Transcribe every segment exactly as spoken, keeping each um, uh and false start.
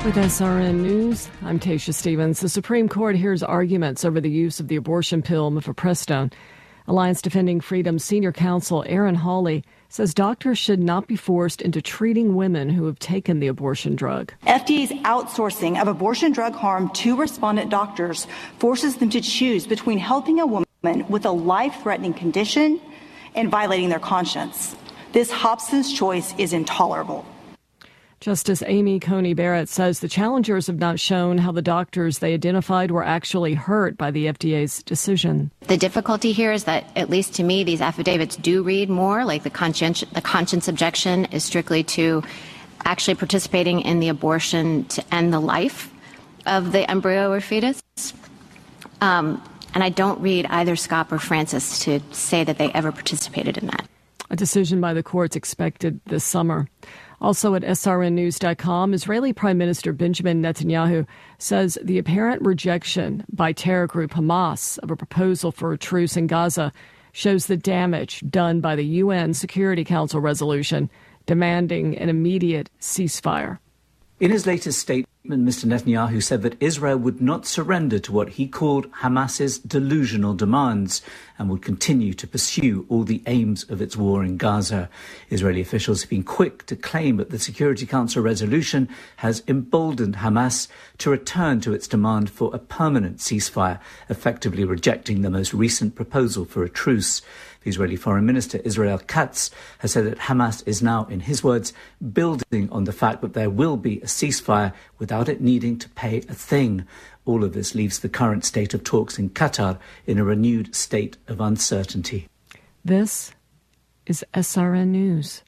With S R N News, I'm Tasha Stevens. The Supreme Court hears arguments over the use of the abortion pill mifepristone. Alliance Defending Freedom senior counsel Aaron Hawley says doctors should not be forced into treating women who have taken the abortion drug. F D A's outsourcing of abortion drug harm to respondent doctors forces them to choose between helping a woman with a life-threatening condition and violating their conscience. This Hobson's choice is intolerable. Justice Amy Coney Barrett says the challengers have not shown how the doctors they identified were actually hurt by the F D A's decision. The difficulty here is that, at least to me, these affidavits do read more like the conscience, the conscience objection is strictly to actually participating in the abortion to end the life of the embryo or fetus. Um, and I don't read either Scott or Francis to say that they ever participated in that. A decision by the court's expected this summer. Also at S R N news dot com, Israeli Prime Minister Benjamin Netanyahu says the apparent rejection by terror group Hamas of a proposal for a truce in Gaza shows the damage done by the U N Security Council resolution demanding an immediate ceasefire. In his latest statement, Mister Netanyahu said that Israel would not surrender to what he called Hamas's delusional demands and would continue to pursue all the aims of its war in Gaza. Israeli officials have been quick to claim that the Security Council resolution has emboldened Hamas to return to its demand for a permanent ceasefire, effectively rejecting the most recent proposal for a truce. The Israeli Foreign Minister Israel Katz has said that Hamas is now, in his words, building on the fact that there will be a ceasefire without it needing to pay a thing. All of this leaves the current state of talks in Qatar in a renewed state of uncertainty. This is S R N News.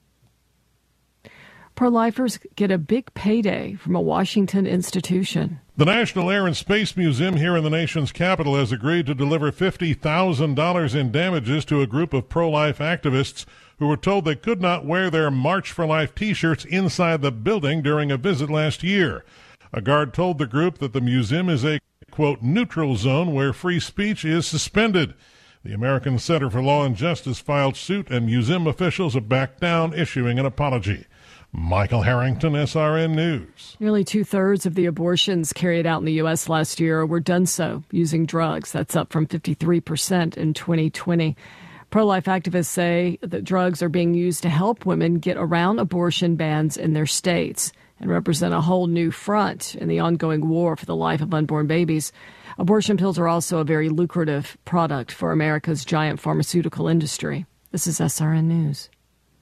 Pro-lifers get a big payday from a Washington institution. The National Air and Space Museum here in the nation's capital has agreed to deliver fifty thousand dollars in damages to a group of pro-life activists who were told they could not wear their March for Life T-shirts inside the building during a visit last year. A guard told the group that the museum is a, quote, neutral zone where free speech is suspended. The American Center for Law and Justice filed suit, and museum officials have backed down, issuing an apology. Michael Harrington, S R N News. Nearly two-thirds of the abortions carried out in the U S last year were done so using drugs. That's up from fifty-three percent in twenty twenty. Pro-life activists say that drugs are being used to help women get around abortion bans in their states and represent a whole new front in the ongoing war for the life of unborn babies. Abortion pills are also a very lucrative product for America's giant pharmaceutical industry. This is S R N News.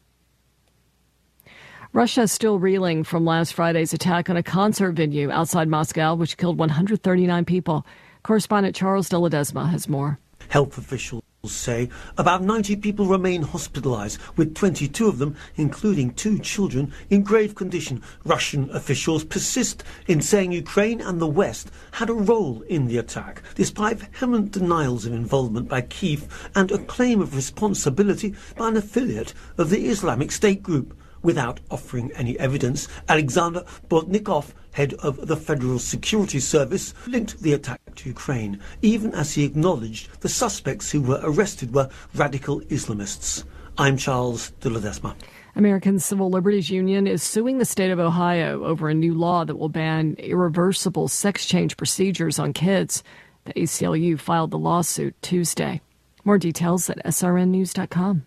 Russia is still reeling from last Friday's attack on a concert venue outside Moscow, which killed one hundred thirty-nine people. Correspondent Charles de Ledesma has more. Health officials say about ninety people remain hospitalized, with twenty-two of them, including two children, in grave condition. Russian officials persist in saying Ukraine and the West had a role in the attack, despite vehement denials of involvement by Kyiv and a claim of responsibility by an affiliate of the Islamic State group. Without offering any evidence, Alexander Bortnikov, head of the Federal Security Service, linked the attack to Ukraine, even as he acknowledged the suspects who were arrested were radical Islamists. I'm Charles de Ledesma. American Civil Liberties Union is suing the state of Ohio over a new law that will ban irreversible sex change procedures on kids. The A C L U filed the lawsuit Tuesday. More details at S R N news dot com.